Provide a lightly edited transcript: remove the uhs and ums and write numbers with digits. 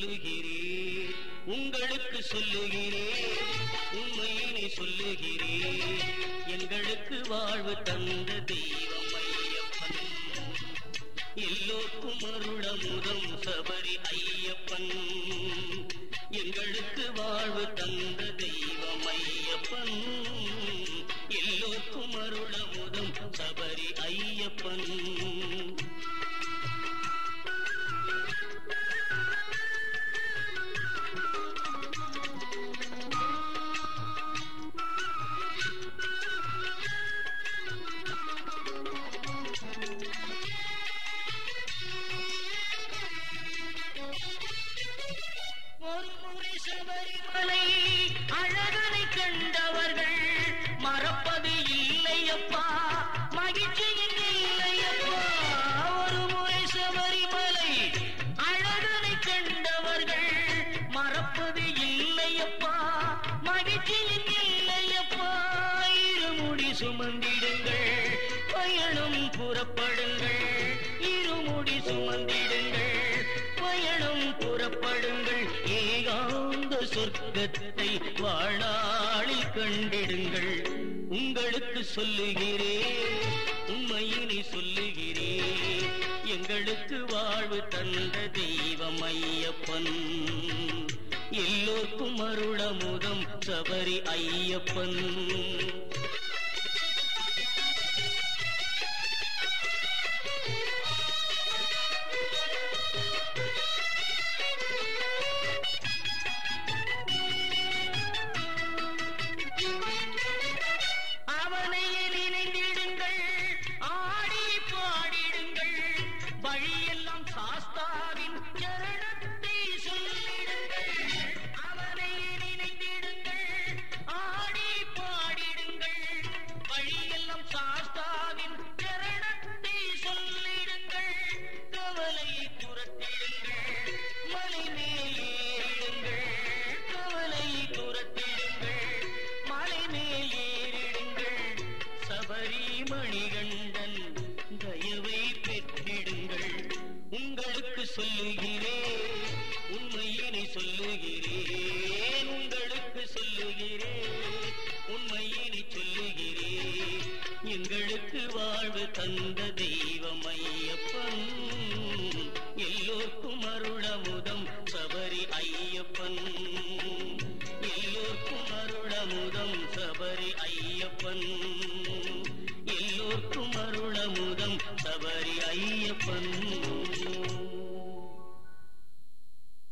சொல்லுகிறேன், உங்களுக்கு சொல்லுகிறேன், உண்மையினை சொல்லுகிறேன். எங்களுக்கு வாழ்வு தந்த தெய்வம் ஐயப்பன், எல்லோருக்கும் அருளமுதம் சபரி ஐயப்பன். எங்களுக்கு வாழ்வு தந்த தெய்வம் ஐயப்பன், எல்லோருக்கும் அருளமுதம் சபரி ஐயப்பன். ஒருமுறை சபரிமலை அழகனை கண்டவர்கள் மறப்பது இல்லையப்பா, மகிழ்ச்சியின் இல்லையப்பா. ஒருமுறை சபரிமலை அழகனை கண்டவர்கள் மறப்பது இல்லையப்பா, மகிழ்ச்சியின் இல்லையப்பா. இருமுடி சுமந்திடுங்கள், பயணம் புறப்படுங்கள், இருமுடி சுமந்திடுங்கள், பயணம் புறப்படுங்கள். ஏகாந்த சொர்க்கத்தை வாழாளில் கண்டிடுங்கள். உங்களுக்கு சொல்லுகிறேன், உண்மையினை சொல்லுகிறேன். எங்களுக்கு வாழ்வு தந்த தெய்வம் ஐயப்பன், எல்லோருக்கும் அருளமுதம் சபரி ஐயப்பன். அவனையே நினைந்திடுங்கள், ஆடி பாடிடுங்கள், வழியெல்லாம் சாஸ்தாவின் சரணத்தை சொல்லிடுங்கள். அவனையே நினைந்திடுங்கள், ஆடி பாடிடுங்கள், வழியெல்லாம் சாஸ்தாவின் சரணத்தை சொல்லிடுங்கள். கவலையை துரத்திடுங்கள், மலை மேலேறிடுங்கள், கவலையை துரத்திடுங்கள், மலை மேலேறிடுங்கள். சபரி மணிகண்டன் தயவை பெற்றிடுங்கள். உங்களுக்கு சொல்லுகிறேன், உண்மையினை சொல்லுகிறேன். உங்களுக்கு சொல்லுகிறேன், உண்மையினை சொல்லுகிறேன். எங்களுக்கு வாழ்வு தந்த